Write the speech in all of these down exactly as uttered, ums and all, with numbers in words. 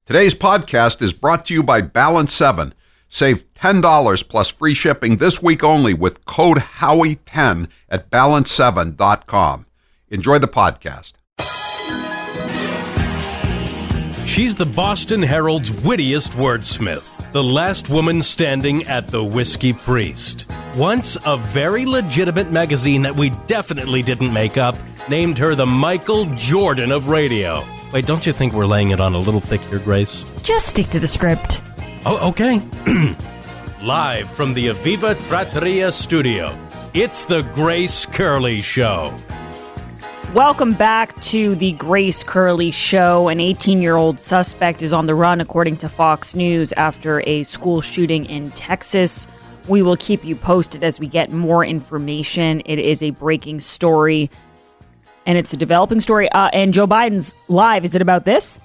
Today's podcast is brought to you by Balance seven. Save ten dollars plus free shipping this week only with code Howie ten at balance seven dot com. Enjoy the podcast. She's the Boston Herald's wittiest wordsmith, the last woman standing at the Whiskey Priest. Once a very legitimate magazine that we definitely didn't make up named her the Michael Jordan of radio. Wait, don't you think we're laying it on a little thick here, Grace? Just stick to the script. Oh, okay. Live from the Aviva Trattoria studio, it's the Grace Curley Show. Welcome back to the Grace Curley Show. An eighteen-year-old suspect is on the run, according to Fox News, after a school shooting in Texas. We will keep you posted as we get more information. It is a breaking story, and it's a developing story. Uh, and Joe Biden's live. Is it about this?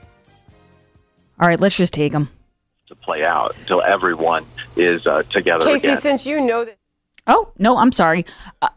All right, let's just take him. To play out until everyone is uh, together Casey, again. since you know that... Oh, no, I'm sorry. Uh,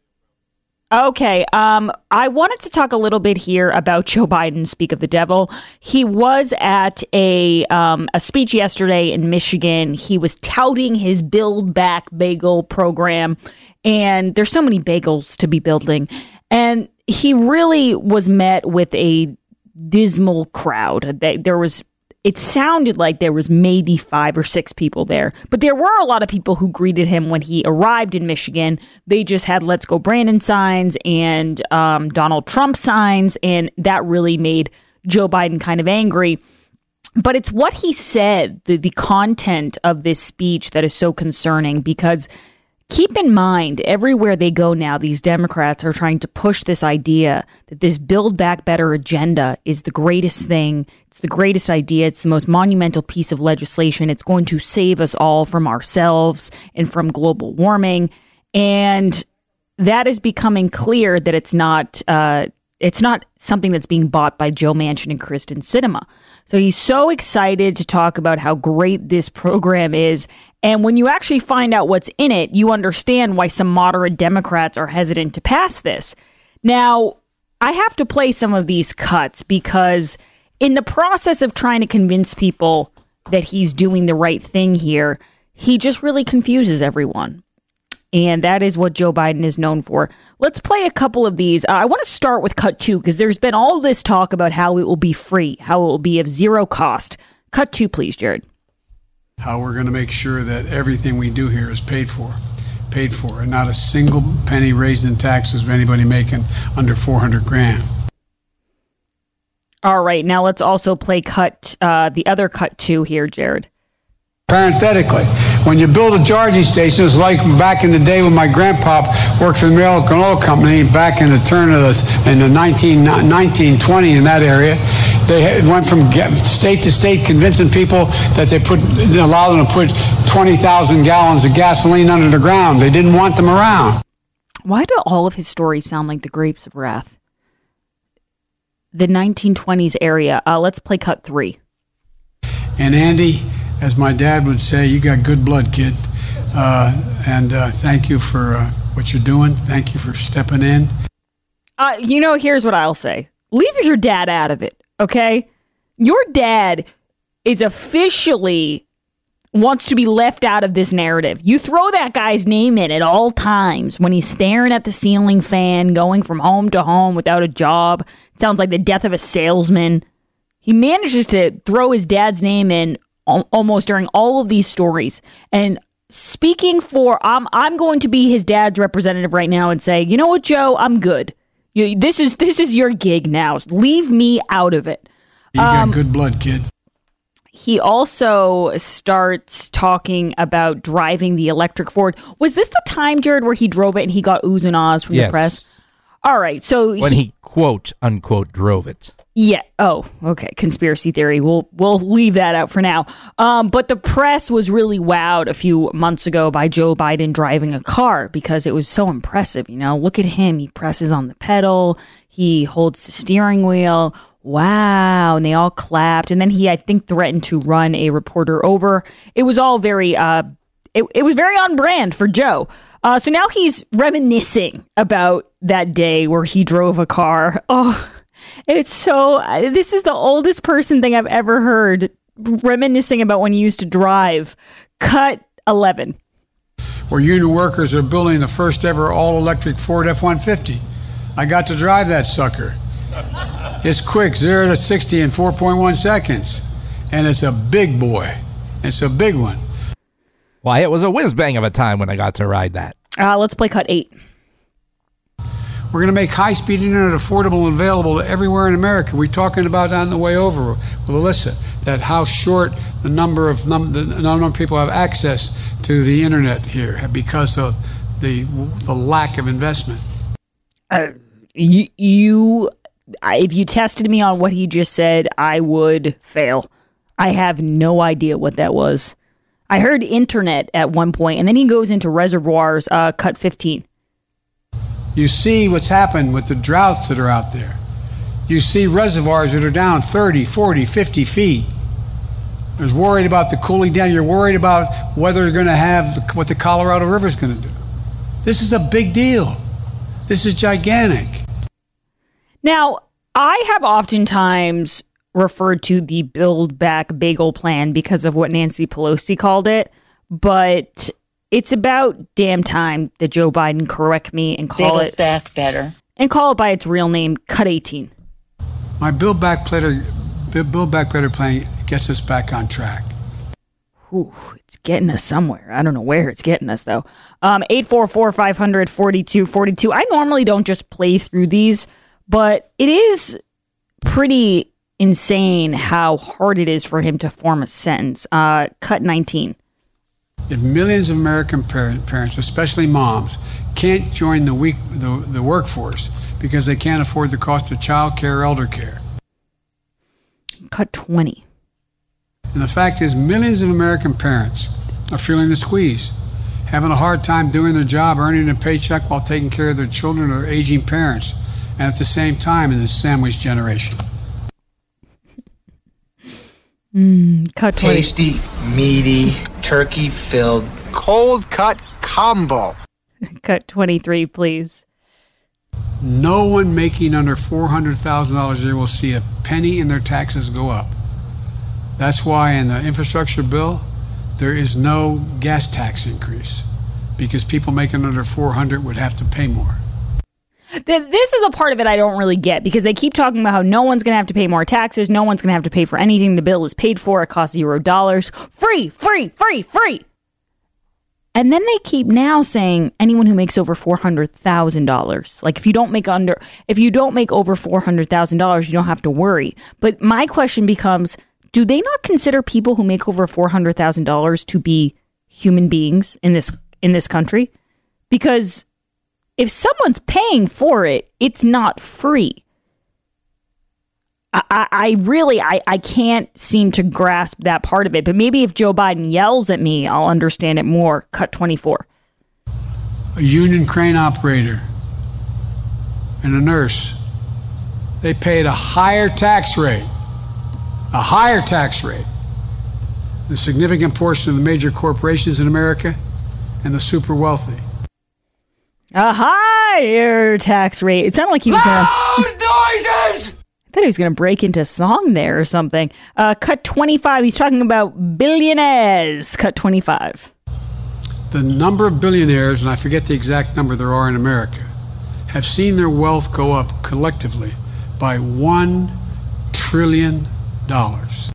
okay, um, I wanted to talk a little bit here about Joe Biden, speak of the devil. He was at a um, a speech yesterday in Michigan. He was touting his Build Back Bagel program, and there's so many bagels to be building. And he really was met with a dismal crowd. There was... It sounded like there was maybe five or six people there, but there were a lot of people who greeted him when he arrived in Michigan. They just had Let's Go Brandon signs and um, Donald Trump signs, and that really made Joe Biden kind of angry. But it's what he said, the, the content of this speech that is so concerning, because keep in mind, everywhere they go now, these Democrats are trying to push this idea that this Build Back Better agenda is the greatest thing. It's the greatest idea. It's the most monumental piece of legislation. It's going to save us all from ourselves and from global warming. And that is becoming clear that it's not uh, it's not something that's being bought by Joe Manchin and Kristen Sinema. So he's so excited to talk about how great this program is. And when you actually find out what's in it, you understand why some moderate Democrats are hesitant to pass this. Now, I have to play some of these cuts because in the process of trying to convince people that he's doing the right thing here, he just really confuses everyone. And that is what Joe Biden is known for. Let's play a couple of these. Uh, I want to start with cut two because there's been all this talk about how it will be free, how it will be of zero cost. Cut two, please, Jared. How we're going to make sure that everything we do here is paid for, paid for, and not a single penny raised in taxes of anybody making under four hundred grand. All right, now let's also play cut, uh, the other cut two here, Jared. Parenthetically, when you build a charging station, it's like back in the day when my grandpa worked for the American Oil Company back in the turn of the, in the nineteen twenty in that area. They went from state to state convincing people that they put allow them to put twenty thousand gallons of gasoline under the ground. They didn't want them around. Why do all of his stories sound like the grapes of wrath? The nineteen twenties area. Uh, let's play cut three. And Andy, as my dad would say, you got good blood, kid. Uh, and uh, thank you for uh, what you're doing. Thank you for stepping in. Uh, you know, here's what I'll say. Leave your dad out of it, okay? Your dad is officially wants to be left out of this narrative. You throw that guy's name in at all times when he's staring at the ceiling fan, going from home to home without a job. It sounds like the death of a salesman. He manages to throw his dad's name in almost during all of these stories. And speaking for, I'm I'm going to be his dad's representative right now and say, you know what, Joe, I'm good. You, this is this is your gig now. Leave me out of it. You got um, good blood, kid. He also starts talking about driving the electric Ford. Was this the time, Jared, where he drove it and he got oohs and ahs from yes. the press? All right, so when he, he quote unquote drove it. Yeah. Oh, okay. Conspiracy theory. We'll we'll leave that out for now. Um, but the press was really wowed a few months ago by Joe Biden driving a car because it was so impressive. You know, look at him. He presses on the pedal. He holds the steering wheel. Wow. And they all clapped. And then he, I think, threatened to run a reporter over. It was all very, uh, it, it was very on brand for Joe. Uh, so now he's reminiscing about that day where he drove a car. Oh, It's so, this is the oldest person thing I've ever heard reminiscing about when you used to drive. Cut eleven. Where union workers are building the first ever all-electric Ford F one fifty. I got to drive that sucker. It's quick, zero to sixty in four point one seconds. And it's a big boy. It's a big one. Why, it was a whiz-bang of a time when I got to ride that. Uh, let's play cut eight. We're going to make high-speed internet affordable and available everywhere in America. We're talking about on the way over with Alyssa, that how short the number of num- the number of people have access to the internet here because of the the lack of investment. Uh, you, you, if you tested me on what he just said, I would fail. I have no idea what that was. I heard internet at one point, and then he goes into reservoirs, uh, cut fifteen. You see what's happened with the droughts that are out there. You see reservoirs that are down thirty, forty, fifty feet. You're worried about the cooling down. You're worried about whether you're going to have the, what the Colorado River is going to do. This is a big deal. This is gigantic. Now, I have oftentimes referred to the Build Back Bagel Plan because of what Nancy Pelosi called it, but it's about damn time that Joe Biden correct me and call Bagel it back better and call it by its real name, cut eighteen. My Build Back Better, Build Back Better plan gets us back on track. Ooh, it's getting us somewhere. I don't know where it's getting us, though. Um, eight four four, five hundred, forty-two forty-two. I normally don't just play through these, but it is pretty insane how hard it is for him to form a sentence. Uh, cut nineteen. If millions of American parent, parents, especially moms, can't join the, week, the, the workforce because they can't afford the cost of child care or elder care. Cut twenty. And the fact is, millions of American parents are feeling the squeeze, having a hard time doing their job, earning a paycheck while taking care of their children or aging parents, and at the same time in this sandwich generation. Mm, cut twenty. Tasty, meaty, turkey-filled, cold-cut combo. Cut twenty-three, please. No one making under four hundred thousand dollars a year will see a penny in their taxes go up. That's why in the infrastructure bill, there is no gas tax increase, because people making under four hundred would have to pay more. This is a part of it I don't really get, because they keep talking about how no one's going to have to pay more taxes. No one's going to have to pay for anything the bill is paid for. It costs zero dollars. Free, free, free, free. And then they keep now saying anyone who makes over four hundred thousand dollars. Like if you don't make under, if you don't make over four hundred thousand dollars, you don't have to worry. But my question becomes, do they not consider people who make over four hundred thousand dollars to be human beings in this in this country? Because if someone's paying for it, it's not free. I, I, I really, I, I can't seem to grasp that part of it. But maybe if Joe Biden yells at me, I'll understand it more. Cut twenty-four. A union crane operator and a nurse, they paid a higher tax rate, a higher tax rate. The significant portion of the major corporations in America and the super wealthy. A higher tax rate. It sounded like he was going to... noises! I thought he was going to break into song there or something. Uh, cut twenty-five. He's talking about billionaires. Cut twenty-five. The number of billionaires, and I forget the exact number there are in America, have seen their wealth go up collectively by one trillion dollars.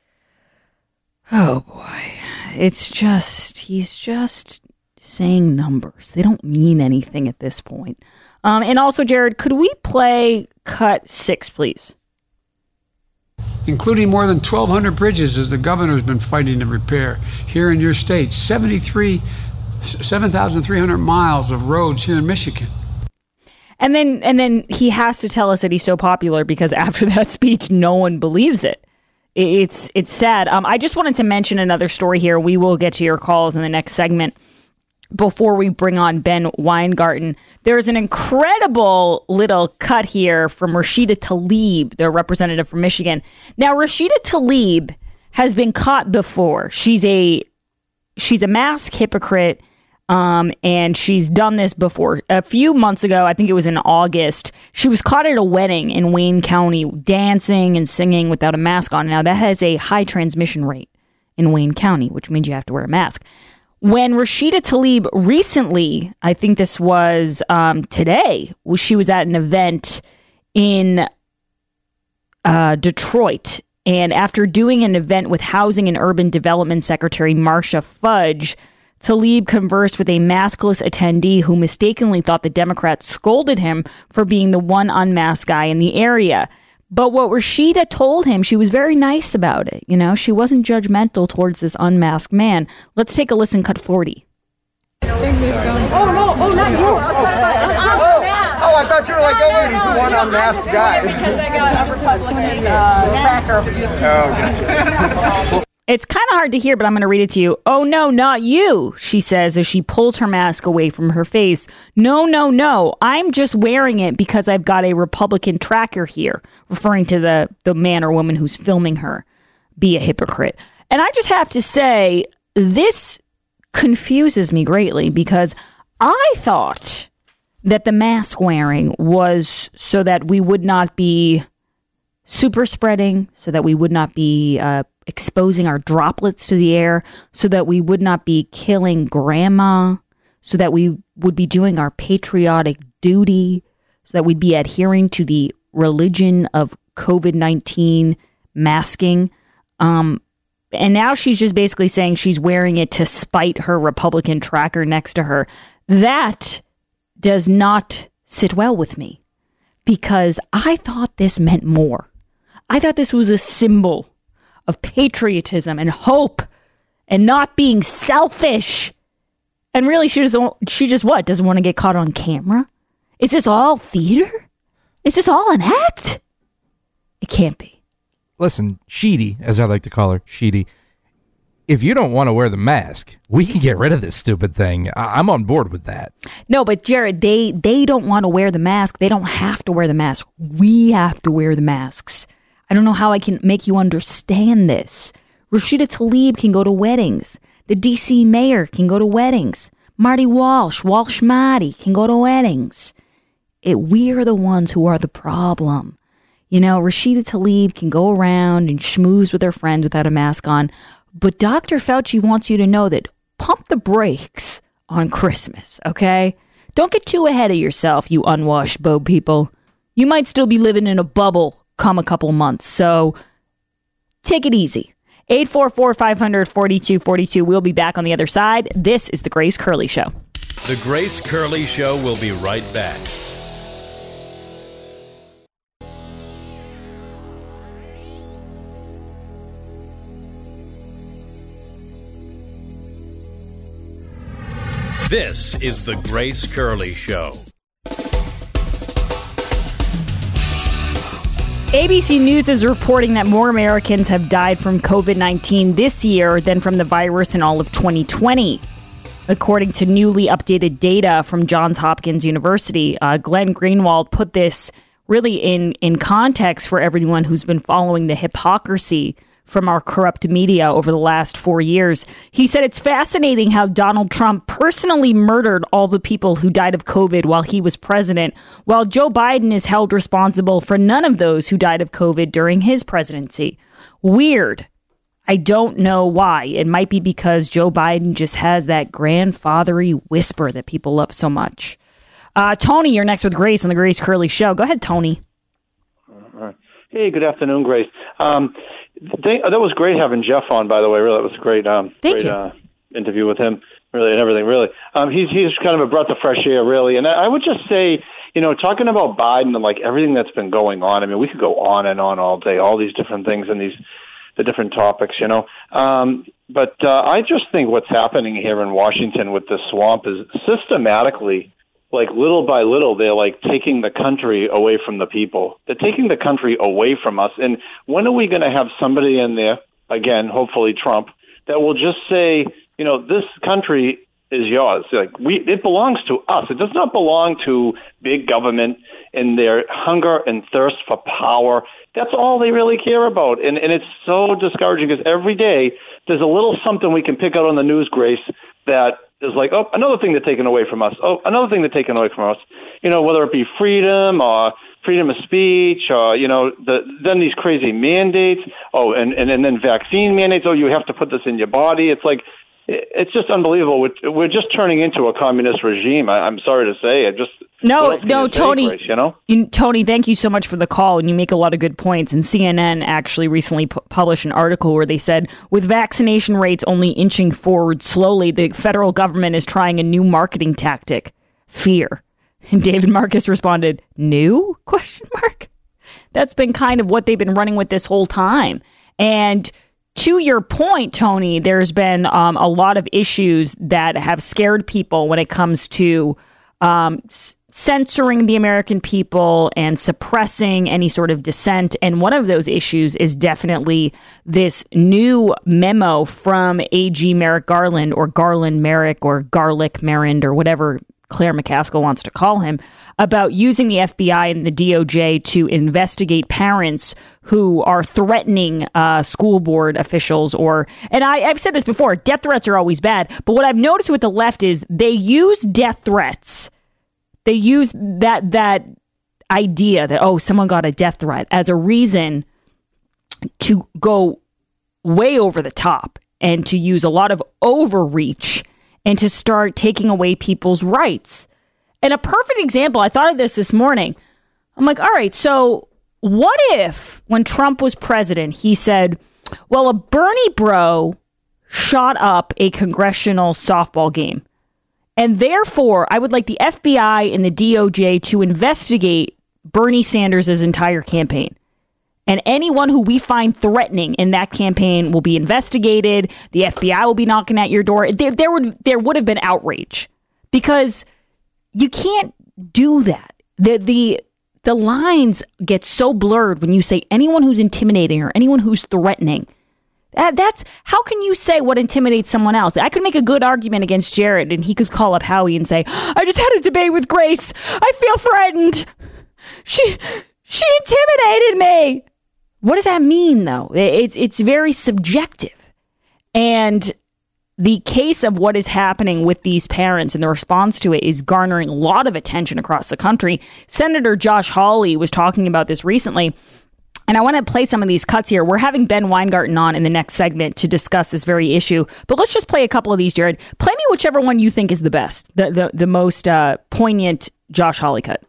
Oh, boy. It's just, he's just saying numbers. They don't mean anything at this point. Um, and also, Jared, could we play cut six, please? Including more than twelve hundred bridges as the governor's been fighting to repair here in your state. seventy-three, seven thousand three hundred miles of roads here in Michigan. And then, and then he has to tell us that he's so popular because after that speech, no one believes it. It's it's sad. Um, I just wanted to mention another story here. We will get to your calls in the next segment. Before we bring on Ben Weingarten, there's an incredible little cut here from Rashida Tlaib, the representative from Michigan. Now, Rashida Tlaib has been caught before. She's a she's a mask hypocrite. Um, and she's done this before. A few months ago, I think it was in August, she was caught at a wedding in Wayne County dancing and singing without a mask on. Now, that has a high transmission rate in Wayne County, which means you have to wear a mask. When Rashida Tlaib recently, I think this was um, today, she was at an event in uh, Detroit. And after doing an event with Housing and Urban Development Secretary Marcia Fudge, Tlaib conversed with a maskless attendee who mistakenly thought the Democrats scolded him for being the one unmasked guy in the area. But what Rashida told him, she was very nice about it. You know, she wasn't judgmental towards this unmasked man. Let's take a listen, cut forty. Oh, no, oh, not you. Oh, oh, I thought you were like, oh, wait, he's the one unmasked guy. Because I got a Republican uh, tracker. Oh, gotcha. It's kind of hard to hear, but I'm going to read it to you. Oh, no, not you, she says as she pulls her mask away from her face. No, no, no. I'm just wearing it because I've got a Republican tracker here, referring to the, the man or woman who's filming her be a hypocrite. And I just have to say, this confuses me greatly because I thought that the mask wearing was so that we would not be super spreading, so that we would not be uh, exposing our droplets to the air, so that we would not be killing grandma, so that we would be doing our patriotic duty, so that we'd be adhering to the religion of covid nineteen masking. Um, and now she's just basically saying she's wearing it to spite her Republican tracker next to her. That does not sit well with me because I thought this meant more. I thought this was a symbol of patriotism and hope and not being selfish. And really, she just, she just what? Doesn't want to get caught on camera? Is this all theater? Is this all an act? It can't be. Listen, Sheedy, as I like to call her, Sheedy, if you don't want to wear the mask, we can get rid of this stupid thing. I- I'm on board with that. No, but Jared, they, they don't want to wear the mask. They don't have to wear the mask. We have to wear the masks. I don't know how I can make you understand this. Rashida Tlaib can go to weddings. The D C mayor can go to weddings. Marty Walsh, Walsh Marty can go to weddings. It, we are the ones who are the problem. You know, Rashida Tlaib can go around and schmooze with her friends without a mask on. But Doctor Fauci wants you to know that pump the brakes on Christmas, okay? Don't get too ahead of yourself, you unwashed bow people. You might still be living in a bubble come a couple months, so take it easy. eight four four, five hundred, forty-two forty-two. We'll be back on the other side. This is The Grace Curley Show. The Grace Curley Show will be right back. This is The Grace Curley Show. A B C News is reporting that more Americans have died from covid nineteen this year than from the virus in all of twenty twenty. According to newly updated data from Johns Hopkins University, uh, Glenn Greenwald put this really in, in context for everyone who's been following the hypocrisy from our corrupt media over the last four years. He said it's fascinating how Donald Trump personally murdered all the people who died of COVID while he was president, while Joe Biden is held responsible for none of those who died of COVID during his presidency. Weird. I don't know why. It might be because Joe Biden just has that grandfathery whisper that people love so much. Uh, Tony, you're next with Grace on the Grace Curley Show. Go ahead, Tony. Hey, good afternoon, Grace. Um, they, that was great having Jeff on, by the way. Really, it was a great, um, Thank great you. uh, interview with him, really, and everything, really. Um, he's he's kind of a breath of fresh air, really. And I, I would just say, you know, talking about Biden and, like, everything that's been going on, I mean, we could go on and on all day, all these different things and these the different topics, you know. Um, but uh, I just think what's happening here in Washington with the swamp is systematically, like little by little, they're like taking the country away from the people. They're taking the country away from us. And when are we going to have somebody in there, again, hopefully Trump, that will just say, you know, this country is yours. Like we, it belongs to us. It does not belong to big government and their hunger and thirst for power. That's all they really care about. And, and it's so discouraging because every day there's a little something we can pick out on the news, Grace, that is like, oh, another thing they're taking away from us. Oh, another thing they're taking away from us. You know, whether it be freedom or freedom of speech or, you know, the, then these crazy mandates. Oh, and, and, and then vaccine mandates. Oh, you have to put this in your body. It's like, it's just unbelievable. We're, we're just turning into a communist regime. I, I'm sorry to say it. Just no, no, Tony. Grace, you know, you, Tony. Thank you so much for the call, and you make a lot of good points. And C N N actually recently pu- published an article where they said, with vaccination rates only inching forward slowly, the federal government is trying a new marketing tactic: fear. And David Marcus responded, "New? Question mark." That's been kind of what they've been running with this whole time, and. To your point, Tony, there's been um, a lot of issues that have scared people when it comes to um, s- censoring the American people and suppressing any sort of dissent. And one of those issues is definitely this new memo from A G Merrick Garland, or Garland Merrick, or Garlic Merrind, or whatever Claire McCaskill wants to call him, about using the F B I and the D O J to investigate parents who are threatening uh, school board officials. Or, and I, I've said this before, death threats are always bad. But what I've noticed with the left is they use death threats. They use that that idea that, oh, someone got a death threat as a reason to go way over the top and to use a lot of overreach and to start taking away people's rights. And a perfect example, I thought of this this morning. I'm like, all right, so what if when Trump was president, he said, well, a Bernie bro shot up a congressional softball game, and therefore I would like the F B I and the D O J to investigate Bernie Sanders' entire campaign. And anyone who we find threatening in that campaign will be investigated. The F B I will be knocking at your door. There, there would there would have been outrage, because you can't do that. The the the lines get so blurred when you say anyone who's intimidating or anyone who's threatening. That, that's how can you say what intimidates someone else? I could make a good argument against Jared, and he could call up Howie and say, "I just had a debate with Grace. I feel threatened. She she intimidated me." What does that mean, though? It's it's very subjective. And the case of what is happening with these parents and the response to it is garnering a lot of attention across the country. Senator Josh Hawley was talking about this recently, and I want to play some of these cuts here. We're having Ben Weingarten on in the next segment to discuss this very issue, but let's just play a couple of these, Jared. Play me whichever one you think is the best, the the, the most uh, poignant Josh Hawley cut.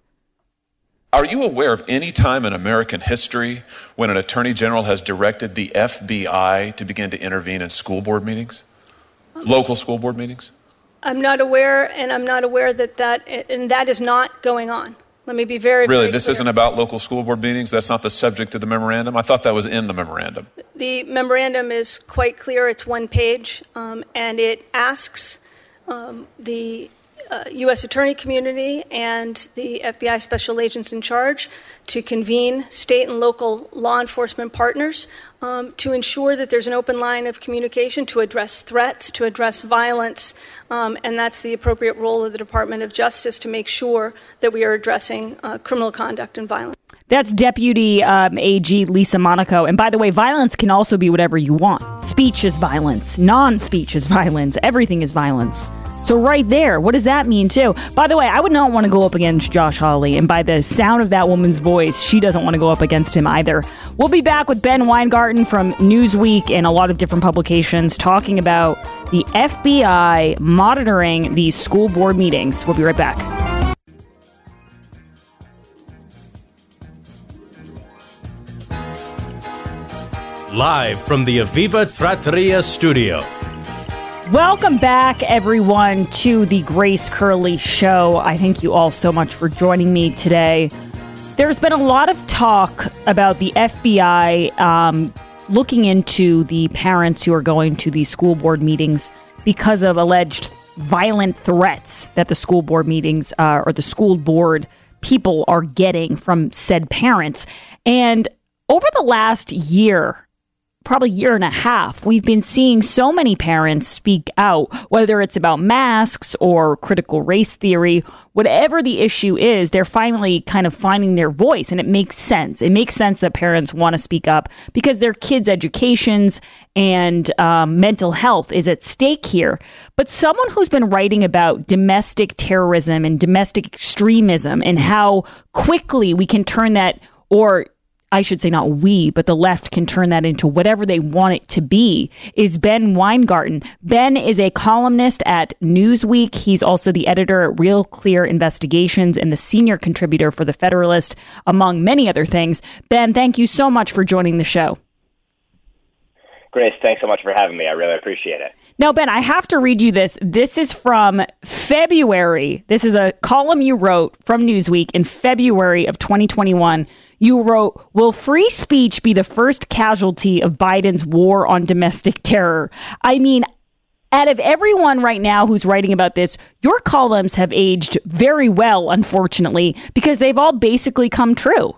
Are you aware of any time in American history when an attorney general has directed the F B I to begin to intervene in school board meetings, local school board meetings? I'm not aware, and I'm not aware that that, and that is not going on. Let me be very, really, very this clear. Isn't about local school board meetings? That's not the subject of the memorandum? I thought that was in the memorandum. The memorandum is quite clear. It's one page, um, and it asks um, the Uh, U S attorney community and the F B I special agents in charge to convene state and local law enforcement partners um, to ensure that there's an open line of communication to address threats, to address violence, um, and that's the appropriate role of the Department of Justice to make sure that we are addressing uh, criminal conduct and violence. That's Deputy um, A G Lisa Monaco. And by the way, violence can also be whatever you want. Speech is violence. Non-speech is violence. Everything is violence. So right there, what does that mean too? By the way, I would not want to go up against Josh Hawley, and by the sound of that woman's voice, she doesn't want to go up against him either. We'll be back with Ben Weingarten from Newsweek and a lot of different publications talking about the F B I monitoring these school board meetings. We'll be right back. Live from the Aviva Trattoria studio. Welcome back, everyone, to the Grace Curley Show. I thank you all so much for joining me today. There's been a lot of talk about the F B I um, looking into the parents who are going to these school board meetings because of alleged violent threats that the school board meetings uh, or the school board people are getting from said parents. And over the last year, probably year and a half, we've been seeing so many parents speak out, whether it's about masks or critical race theory, whatever the issue is, they're finally kind of finding their voice. And it makes sense. It makes sense that parents want to speak up because their kids' educations and um, mental health is at stake here. But someone who's been writing about domestic terrorism and domestic extremism and how quickly we can turn that, or I should say not we, but the left can turn that into whatever they want it to be, is Ben Weingarten. Ben is a columnist at Newsweek. He's also the editor at Real Clear Investigations and the senior contributor for The Federalist, among many other things. Ben, thank you so much for joining the show. Grace, thanks so much for having me. I really appreciate it. Now, Ben, I have to read you this. This is from February. This is a column you wrote from Newsweek in February of twenty twenty-one. You wrote, "Will free speech be the first casualty of Biden's war on domestic terror?" I mean, out of everyone right now who's writing about this, your columns have aged very well, unfortunately, because they've all basically come true.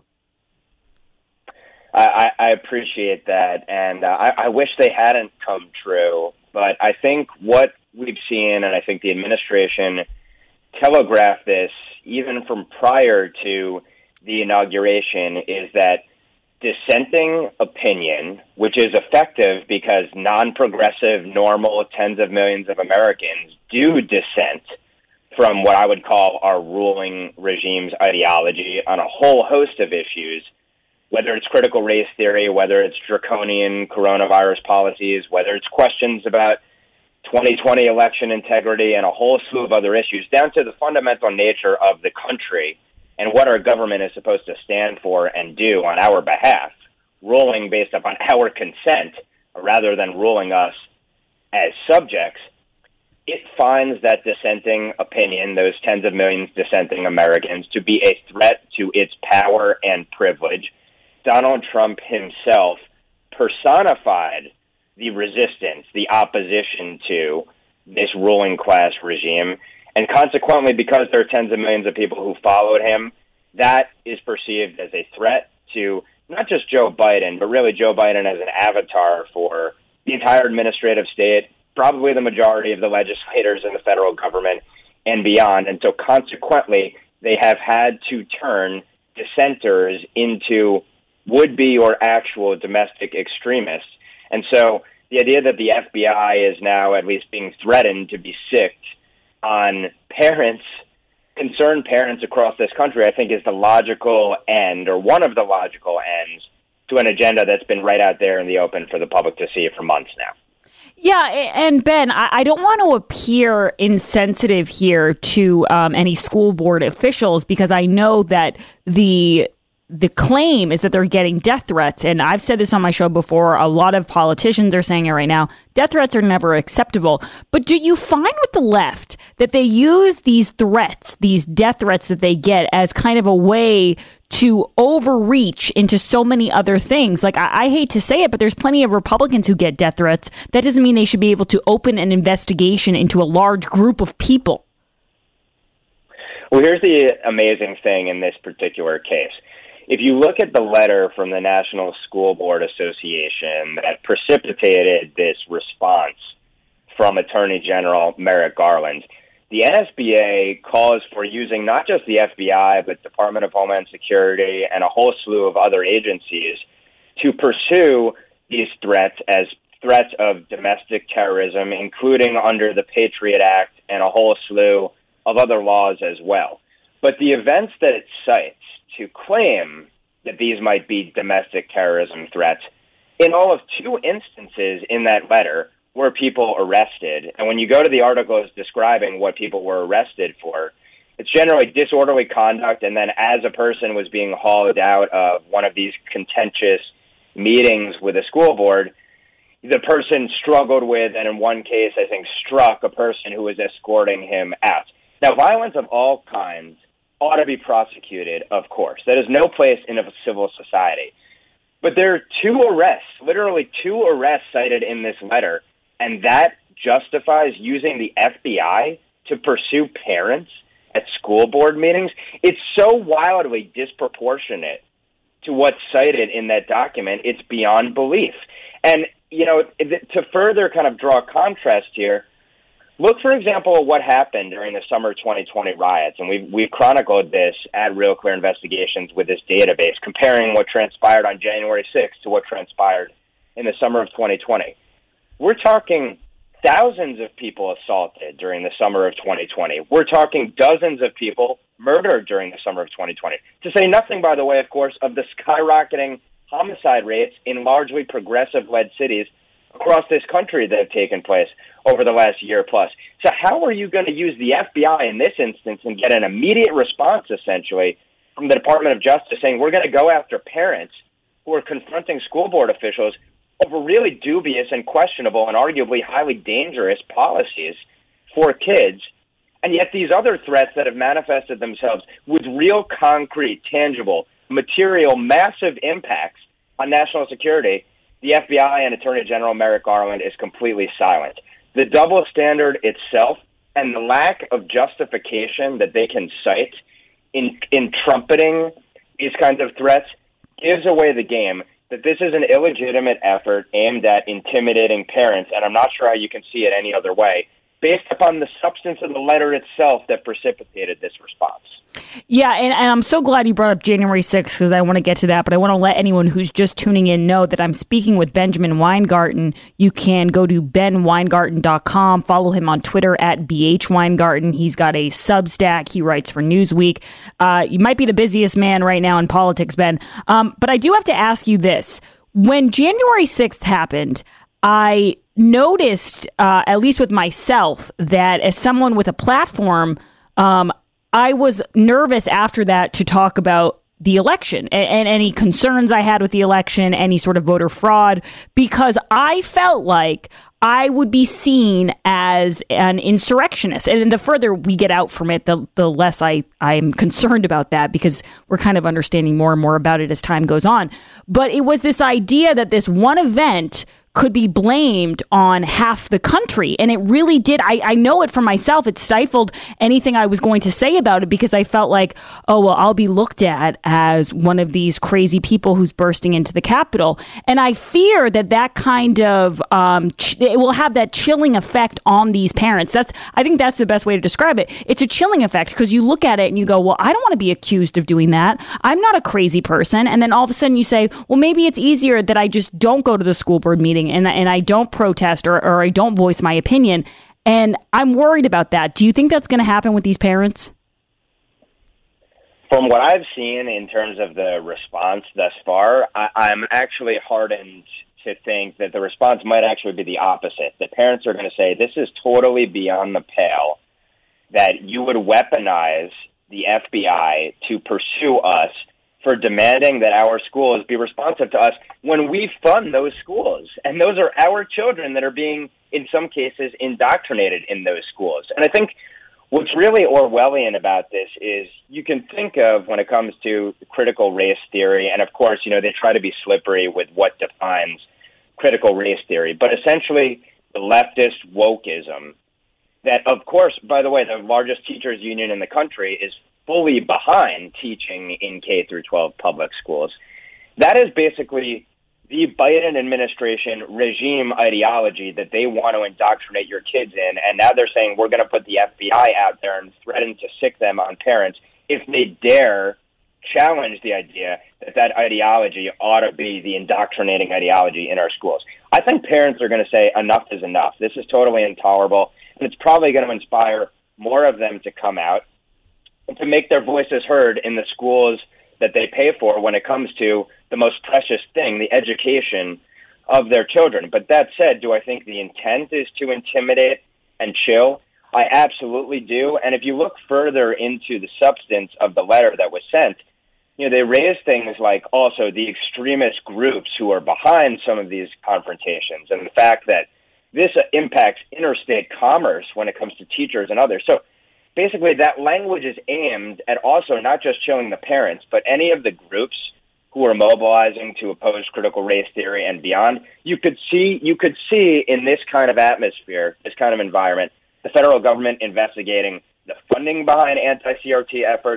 I, I appreciate that, and uh, I, I wish they hadn't come true. But I think what we've seen, and I think the administration telegraphed this even from prior to the inauguration, is that dissenting opinion, which is effective because non-progressive, normal tens of millions of Americans do dissent from what I would call our ruling regime's ideology on a whole host of issues, whether it's critical race theory, whether it's draconian coronavirus policies, whether it's questions about twenty twenty election integrity and a whole slew of other issues, down to the fundamental nature of the country and what our government is supposed to stand for and do on our behalf, ruling based upon our consent rather than ruling us as subjects. It finds that dissenting opinion, those tens of millions dissenting Americans, to be a threat to its power and privilege. Donald Trump himself personified the resistance, the opposition to this ruling class regime. And consequently, because there are tens of millions of people who followed him, that is perceived as a threat to not just Joe Biden, but really Joe Biden as an avatar for the entire administrative state, probably the majority of the legislators in the federal government and beyond. And so consequently, they have had to turn dissenters into would-be or actual domestic extremists. And so the idea that the F B I is now at least being threatened to be sicked on parents, concerned parents across this country, I think is the logical end, or one of the logical ends, to an agenda that's been right out there in the open for the public to see for months now. Yeah, and Ben, I don't want to appear insensitive here to um, any school board officials, because I know that the the claim is that they're getting death threats. And I've said this on my show before. A lot of politicians are saying it right now. Death threats are never acceptable. But do you find with the left that they use these threats, these death threats that they get, as kind of a way to overreach into so many other things? Like, I, I hate to say it, but there's plenty of Republicans who get death threats. That doesn't mean they should be able to open an investigation into a large group of people. Well, here's the amazing thing in this particular case. If you look at the letter from the National School Board Association that precipitated this response from Attorney General Merrick Garland, the N S B A calls for using not just the F B I, but Department of Homeland Security and a whole slew of other agencies to pursue these threats as threats of domestic terrorism, including under the Patriot Act and a whole slew of other laws as well. But the events that it cites to claim that these might be domestic terrorism threats, in all of two instances in that letter were people arrested. And when you go to the articles describing what people were arrested for, it's generally disorderly conduct, and then as a person was being hauled out of one of these contentious meetings with a school board, the person struggled with, and in one case, I think, struck a person who was escorting him out. Now, violence of all kinds ought to be prosecuted, of course. That is no place in a civil society. But there are two arrests, literally two arrests cited in this letter, and that justifies using the F B I to pursue parents at school board meetings. It's so wildly disproportionate to what's cited in that document, it's beyond belief. And, you know, to further kind of draw a contrast here, look, for example, at what happened during the summer twenty twenty riots. And we've, we've chronicled this at Real Clear Investigations with this database, comparing what transpired on January sixth to what transpired in the summer of twenty twenty. We're talking thousands of people assaulted during the summer of twenty twenty. We're talking dozens of people murdered during the summer of twenty twenty. To say nothing, by the way, of course, of the skyrocketing homicide rates in largely progressive-led cities across this country that have taken place over the last year plus. So how are you going to use the F B I in this instance and get an immediate response, essentially, from the Department of Justice saying we're going to go after parents who are confronting school board officials over really dubious and questionable and arguably highly dangerous policies for kids, and yet these other threats that have manifested themselves with real, concrete, tangible, material, massive impacts on national security, the F B I and Attorney General Merrick Garland is completely silent. The double standard itself and the lack of justification that they can cite in, in trumpeting these kinds of threats gives away the game that this is an illegitimate effort aimed at intimidating parents, and I'm not sure how you can see it any other way, based upon the substance of the letter itself that precipitated this response. Yeah, and, and I'm so glad you brought up January sixth because I want to get to that, but I want to let anyone who's just tuning in know that I'm speaking with Benjamin Weingarten. You can go to ben weingarten dot com, follow him on Twitter at B H Weingarten. He's got a Substack. He writes for Newsweek. Uh, you might be the busiest man right now in politics, Ben, um, but I do have to ask you this. When January sixth happened, I noticed, uh, at least with myself, that as someone with a platform, um, I was nervous after that to talk about the election and, and any concerns I had with the election, any sort of voter fraud, because I felt like I would be seen as an insurrectionist. And the further we get out from it, the, the less I, I'm concerned about that, because we're kind of understanding more and more about it as time goes on. But it was this idea that this one event could be blamed on half the country. And it really did. I, I know it for myself. It stifled anything I was going to say about it, because I felt like, oh, well, I'll be looked at as one of these crazy people who's bursting into the Capitol. And I fear that that kind of, um, ch- it will have that chilling effect on these parents. That's, I think that's the best way to describe it. It's a chilling effect, because you look at it and you go, well, I don't want to be accused of doing that. I'm not a crazy person. And then all of a sudden you say, well, maybe it's easier that I just don't go to the school board meeting and, and I don't protest or, or I don't voice my opinion. And I'm worried about that. Do you think that's going to happen with these parents? From what I've seen in terms of the response thus far, I, I'm actually hardened to think that the response might actually be the opposite. The parents are going to say, this is totally beyond the pale, that you would weaponize the F B I to pursue us for demanding that our schools be responsive to us when we fund those schools. And those are our children that are being, in some cases, indoctrinated in those schools. And I think what's really Orwellian about this is you can think of, when it comes to critical race theory, and of course, you know, they try to be slippery with what defines critical race theory, but essentially the leftist wokeism that, of course, by the way, the largest teachers union in the country is fully behind teaching in K through twelve public schools. That is basically the Biden administration regime ideology that they want to indoctrinate your kids in. And now they're saying we're going to put the F B I out there and threaten to sick them on parents if they dare challenge the idea that that ideology ought to be the indoctrinating ideology in our schools. I think parents are going to say enough is enough. This is totally intolerable. And it's probably going to inspire more of them to come out and to make their voices heard in the schools that they pay for when it comes to the most precious thing, the education of their children. But that said, do I think the intent is to intimidate and chill? I absolutely do. And if you look further into the substance of the letter that was sent, you know, they raise things like also the extremist groups who are behind some of these confrontations and the fact that this impacts interstate commerce when it comes to teachers and others. So basically, that language is aimed at also not just chilling the parents, but any of the groups who are mobilizing to oppose critical race theory and beyond. You could see, you could see in this kind of atmosphere, this kind of environment, the federal government investigating the funding behind anti-C R T efforts,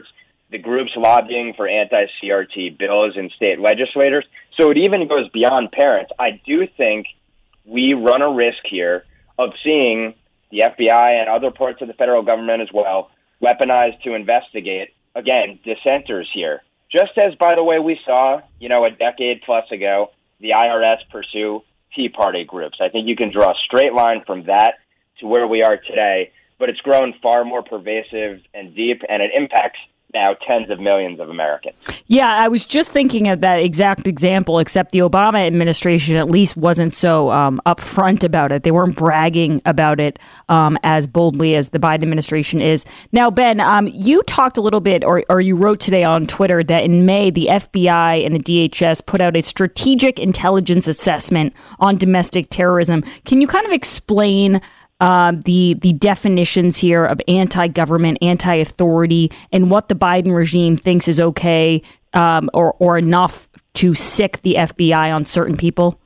the groups lobbying for anti-C R T bills in state legislators. So it even goes beyond parents. I do think we run a risk here of seeing the F B I and other parts of the federal government as well weaponized to investigate, again, dissenters here. Just as, by the way, we saw, you know, a decade plus ago, the I R S pursue Tea Party groups. I think you can draw a straight line from that to where we are today, but it's grown far more pervasive and deep, and it impacts now tens of millions of Americans. Yeah, I was just thinking of that exact example, except the Obama administration at least wasn't so um, upfront about it. They weren't bragging about it um, as boldly as the Biden administration is. Now, Ben, um, you talked a little bit, or, or you wrote today on Twitter that in May, the F B I and the D H S put out a strategic intelligence assessment on domestic terrorism. Can you kind of explain Uh, the the definitions here of anti-government, anti-authority, and what the Biden regime thinks is okay um, or or enough to sic the F B I on certain people?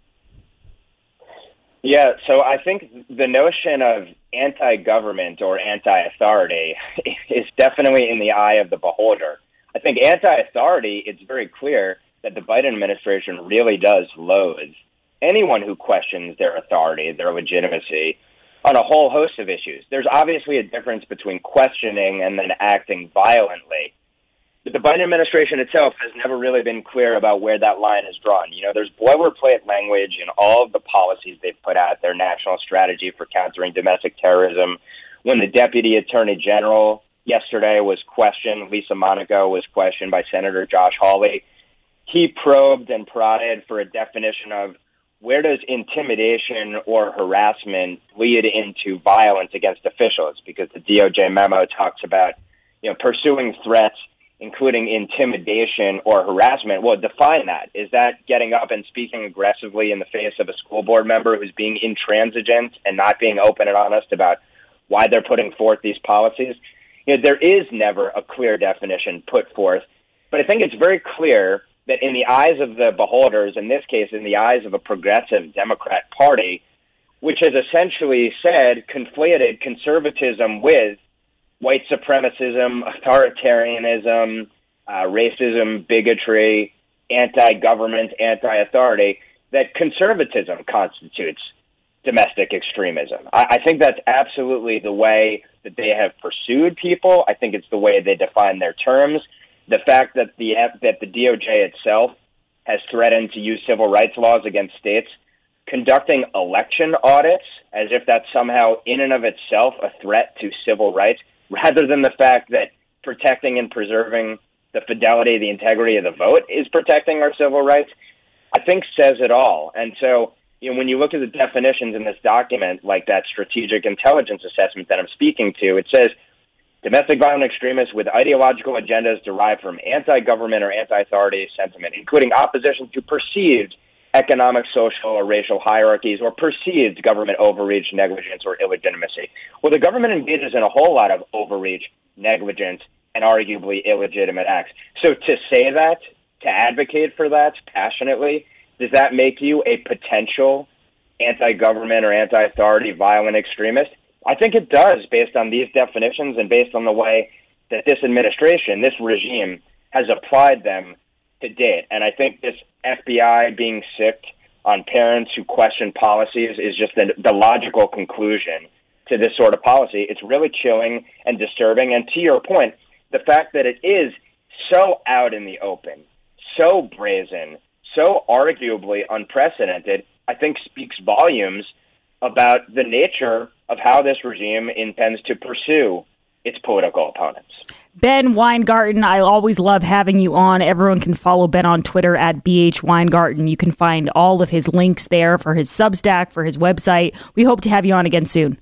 Yeah, so I think the notion of anti-government or anti-authority is definitely in the eye of the beholder. I think anti-authority, it's very clear that the Biden administration really does loathe anyone who questions their authority, their legitimacy, on a whole host of issues. There's obviously a difference between questioning and then acting violently. But the Biden administration itself has never really been clear about where that line is drawn. You know, there's boilerplate language in all of the policies they've put out, their national strategy for countering domestic terrorism. When the Deputy Attorney General yesterday was questioned, Lisa Monaco was questioned by Senator Josh Hawley, he probed and prodded for a definition of where does intimidation or harassment lead into violence against officials? Because the D O J memo talks about, you know, pursuing threats, including intimidation or harassment. Well, define that. Is that getting up and speaking aggressively in the face of a school board member who's being intransigent and not being open and honest about why they're putting forth these policies? You know, there is never a clear definition put forth, but I think it's very clear that in the eyes of the beholders, in this case, in the eyes of a progressive Democrat Party, which has essentially said, conflated conservatism with white supremacism, authoritarianism, uh, racism, bigotry, anti-government, anti-authority, that conservatism constitutes domestic extremism. I, I think that's absolutely the way that they have pursued people. I think it's the way they define their terms. The fact that the that the D O J itself has threatened to use civil rights laws against states, conducting election audits as if that's somehow in and of itself a threat to civil rights, rather than the fact that protecting and preserving the fidelity, the integrity of the vote is protecting our civil rights, I think says it all. And so, you know, when you look at the definitions in this document, like that strategic intelligence assessment that I'm speaking to, it says, domestic violent extremists with ideological agendas derived from anti-government or anti-authority sentiment, including opposition to perceived economic, social, or racial hierarchies, or perceived government overreach, negligence, or illegitimacy. Well, the government engages in a whole lot of overreach, negligence, and arguably illegitimate acts. So to say that, to advocate for that passionately, does that make you a potential anti-government or anti-authority violent extremist? I think it does, based on these definitions and based on the way that this administration, this regime, has applied them to date. And I think this F B I being sick on parents who question policies is just the, the logical conclusion to this sort of policy. It's really chilling and disturbing. And to your point, the fact that it is so out in the open, so brazen, so arguably unprecedented, I think speaks volumes about the nature of how this regime intends to pursue its political opponents. Ben Weingarten, I always love having you on. Everyone can follow Ben on Twitter at B H Weingarten. You can find all of his links there for his Substack, for his website. We hope to have you on again soon.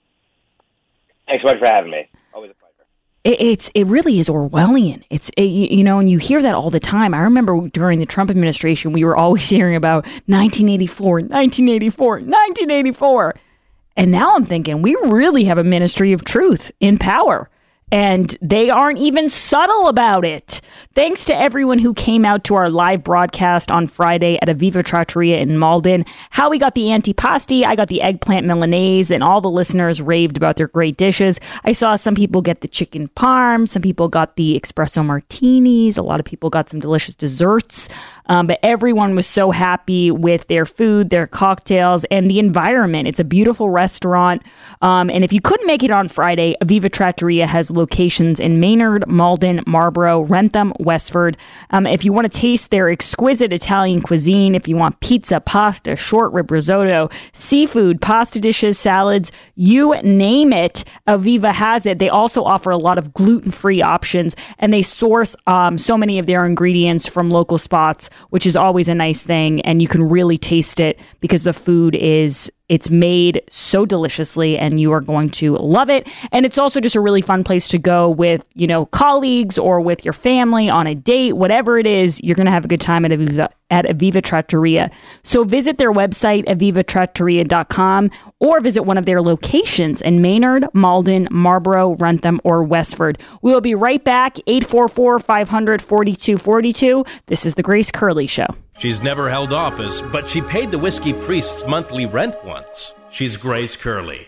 Thanks so much for having me. Always a pleasure. It, it's it really is Orwellian. It's it, you know, and you hear that all the time. I remember during the Trump administration, we were always hearing about nineteen eighty-four, nineteen eighty-four, nineteen eighty-four. And now I'm thinking we really have a ministry of truth in power. And they aren't even subtle about it. Thanks to everyone who came out to our live broadcast on Friday at Aviva Trattoria in Malden. Howie got the antipasti, I got the eggplant Milanese, and all the listeners raved about their great dishes. I saw some people get the chicken parm, some people got the espresso martinis, a lot of people got some delicious desserts. Um, but everyone was so happy with their food, their cocktails, and the environment. It's a beautiful restaurant. Um, and if you couldn't make it on Friday, Aviva Trattoria has locations in Maynard, Malden, Marlborough, Rentham, Westford. Um, if you want to taste their exquisite Italian cuisine, if you want pizza, pasta, short rib risotto, seafood, pasta dishes, salads, you name it, Aviva has it. They also offer a lot of gluten-free options, and they source um, so many of their ingredients from local spots, which is always a nice thing, and you can really taste it because the food is It's made so deliciously, and you are going to love it. And it's also just a really fun place to go with, you know, colleagues or with your family on a date, whatever it is. You're going to have a good time at Aviva, at Aviva Trattoria. So visit their website, aviva trattoria dot com, or visit one of their locations in Maynard, Malden, Marlborough, Rentham, or Westford. We will be right back. eight four four, five hundred, forty-two forty-two. This is The Grace Curley Show. She's never held office, but she paid the Whiskey Priest's monthly rent once. She's Grace Curley.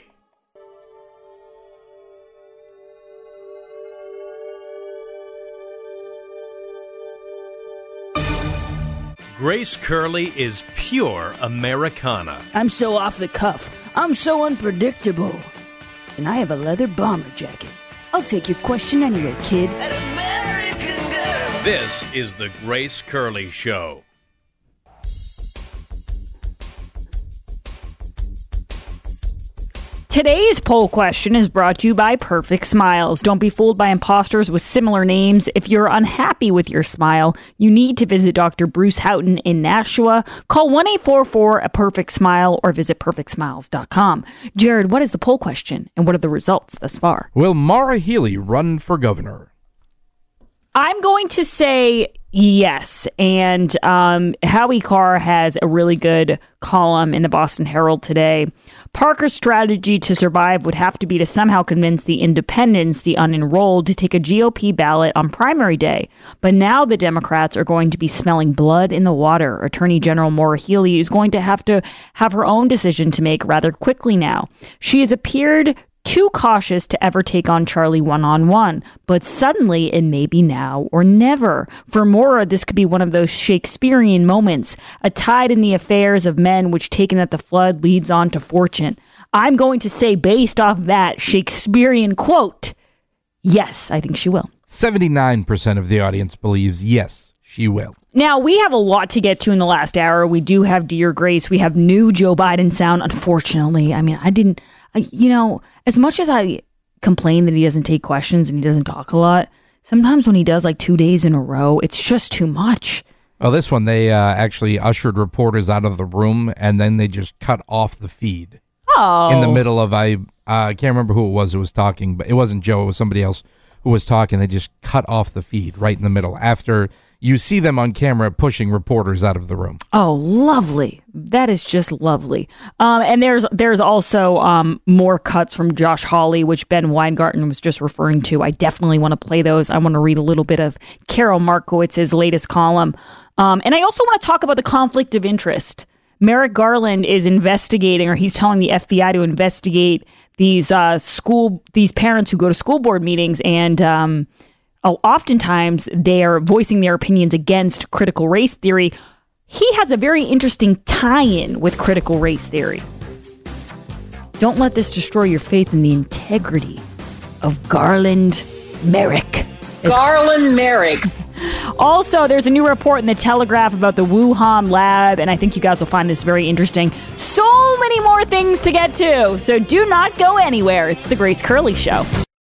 Grace Curley is pure Americana. I'm so off the cuff. I'm so unpredictable. And I have a leather bomber jacket. I'll take your question anyway, kid. This is The Grace Curley Show. Today's poll question is brought to you by Perfect Smiles. Don't be fooled by imposters with similar names. If you're unhappy with your smile, you need to visit Doctor Bruce Houghton in Nashua. Call one eight four four, a perfect smile or visit perfect smiles dot com. Jared, what is the poll question and what are the results thus far? Will Maura Healey run for governor? I'm going to say yes. And um, Howie Carr has a really good column in the Boston Herald today. Parker's strategy to survive would have to be to somehow convince the independents, the unenrolled, to take a G O P ballot on primary day. But now the Democrats are going to be smelling blood in the water. Attorney General Maura Healey is going to have to have her own decision to make rather quickly now. She has appeared too cautious to ever take on Charlie one-on-one, but suddenly it may be now or never. For Maura, this could be one of those Shakespearean moments, a tide in the affairs of men which taken at the flood leads on to fortune. I'm going to say, based off that Shakespearean quote, yes, I think she will. seventy-nine percent of the audience believes yes, she will. Now, we have a lot to get to in the last hour. We do have Dear Grace. We have new Joe Biden sound, unfortunately. I mean, I didn't, I, you know, as much as I complain that he doesn't take questions and he doesn't talk a lot, sometimes when he does like two days in a row, it's just too much. Well, this one, they uh, actually ushered reporters out of the room and then they just cut off the feed. Oh. In the middle of, I uh, can't remember who it was who was talking, but it wasn't Joe, it was somebody else who was talking. They just cut off the feed right in the middle after you see them on camera pushing reporters out of the room. Oh, lovely. That is just lovely. Um, and there's there's also um, more cuts from Josh Hawley, which Ben Weingarten was just referring to. I definitely want to play those. I want to read a little bit of Carol Markowitz's latest column. Um, and I also want to talk about the conflict of interest. Merrick Garland is investigating, or he's telling the F B I to investigate these uh, school, these parents who go to school board meetings, and um, oftentimes they are voicing their opinions against critical race theory. He has a very interesting tie-in with critical race theory. Don't let this destroy your faith in the integrity of Garland Merrick. Garland Merrick. Also, there's a new report in the Telegraph about the Wuhan lab, and I think you guys will find this very interesting. So many more things to get to, so do not go anywhere. It's The Grace Curley Show.